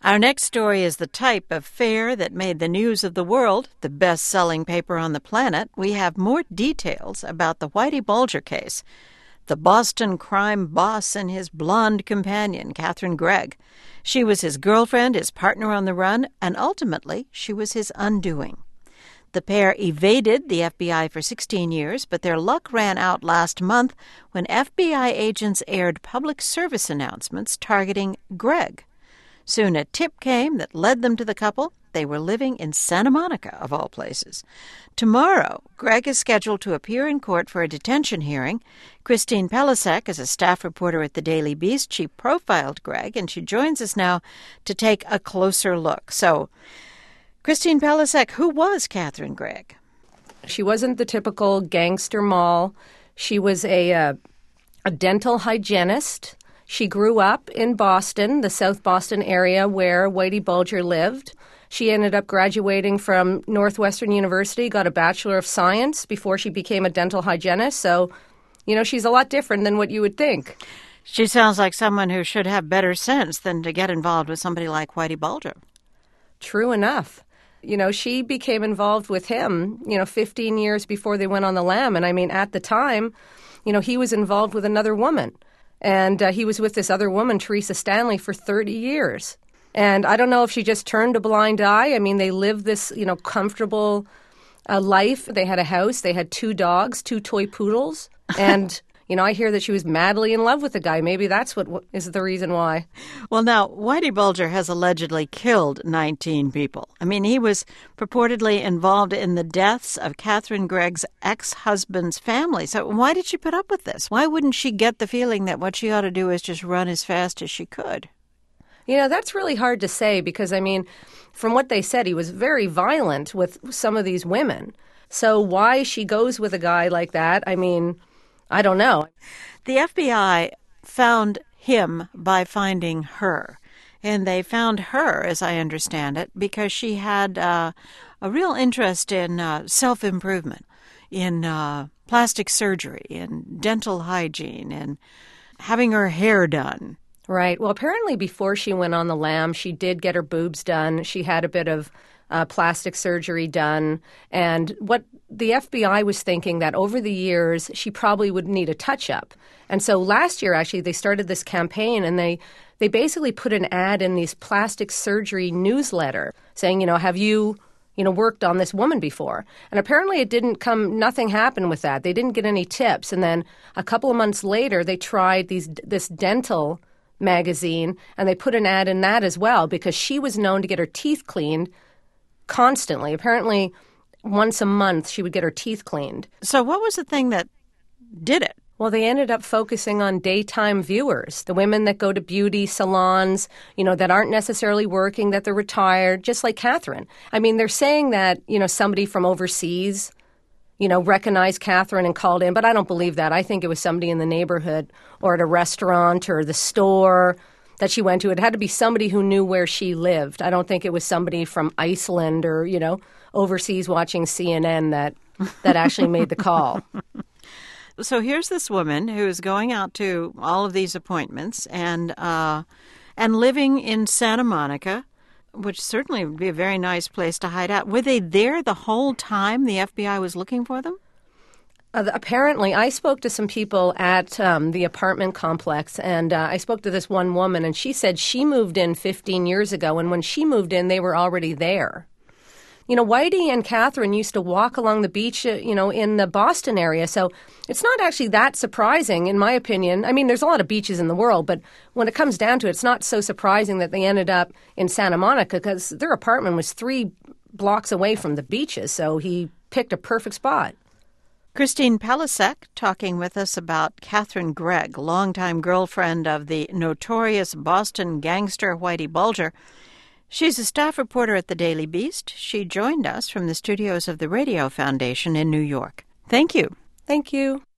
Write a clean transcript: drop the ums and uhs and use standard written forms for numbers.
Our next story is the type of fare that made the news of the world, the best-selling paper on the planet. We have more details about the Whitey Bulger case, the Boston crime boss and his blonde companion, Katharine Greig. She was his girlfriend, his partner on the run, and ultimately she was his undoing. The pair evaded the FBI for 16 years, but their luck ran out last month when FBI agents aired public service announcements targeting Greig. Soon a tip came that led them to the couple. They were living in Santa Monica, of all places. Tomorrow, Greig is scheduled to appear in court for a detention hearing. Christine Pelisek is a staff reporter at the Daily Beast. She profiled Greig, and she joins us now to take a closer look. So, Christine Pelisek, who was Katharine Greig? She wasn't the typical gangster moll. She was a dental hygienist. She grew up in Boston, the South Boston area where Whitey Bulger lived. She ended up graduating from Northwestern University, got a Bachelor of Science before she became a dental hygienist. So, she's a lot different than what you would think. She sounds like someone who should have better sense than to get involved with somebody like Whitey Bulger. True enough. She became involved with him, 15 years before they went on the lam. And at the time, he was involved with another woman. And he was with this other woman, Teresa Stanley, for 30 years. And I don't know if she just turned a blind eye. They lived this, comfortable life. They had a house. They had 2 dogs, 2 toy poodles. And, I hear that she was madly in love with the guy. Maybe that's what is the reason why. Well, now, Whitey Bulger has allegedly killed 19 people. He was purportedly involved in the deaths of Katharine Greig's ex-husband's family. So why did she put up with this? Why wouldn't she get the feeling that what she ought to do is just run as fast as she could? That's really hard to say because, from what they said, he was very violent with some of these women. So why she goes with a guy like that, I don't know. The FBI found him by finding her. And they found her, as I understand it, because she had a real interest in self-improvement, in plastic surgery, in dental hygiene, and having her hair done. Right. Well, apparently before she went on the lam, she did get her boobs done. She had a bit of plastic surgery done. And what the FBI was thinking that over the years, she probably would need a touch-up. And so last year, actually, they started this campaign, and they basically put an ad in these plastic surgery newsletter saying, have you worked on this woman before? And apparently nothing happened with that. They didn't get any tips. And then a couple of months later, they tried this dental magazine, and they put an ad in that as well because she was known to get her teeth cleaned constantly. Apparently, once a month, she would get her teeth cleaned. So what was the thing that did it? Well, they ended up focusing on daytime viewers, the women that go to beauty salons, that aren't necessarily working, that they're retired, just like Katharine. They're saying that, somebody from overseas, recognized Katharine and called in, but I don't believe that. I think it was somebody in the neighborhood or at a restaurant or the store that she went to. It had to be somebody who knew where she lived. I don't think it was somebody from Iceland or, overseas watching CNN that actually made the call. So here's this woman who is going out to all of these appointments and living in Santa Monica, which certainly would be a very nice place to hide out. Were they there the whole time the FBI was looking for them? Apparently, I spoke to some people at the apartment complex, and I spoke to this one woman, and she said she moved in 15 years ago, and when she moved in, they were already there. Whitey and Katharine used to walk along the beach, in the Boston area, so it's not actually that surprising, in my opinion. There's a lot of beaches in the world, but when it comes down to it, it's not so surprising that they ended up in Santa Monica because their apartment was 3 blocks away from the beaches, so he picked a perfect spot. Christine Pelisek talking with us about Katharine Greig, longtime girlfriend of the notorious Boston gangster Whitey Bulger. She's a staff reporter at the Daily Beast. She joined us from the studios of the Radio Foundation in New York. Thank you. Thank you.